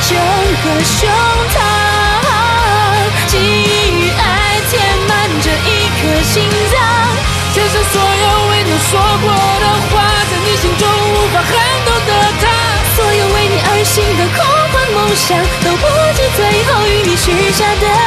整个胸膛，给予爱填满这一颗心脏， 接受所有为你说过的话，在你心中无法撼动的他， 所有为你而醒的空幻梦想，都不及最后与你许下的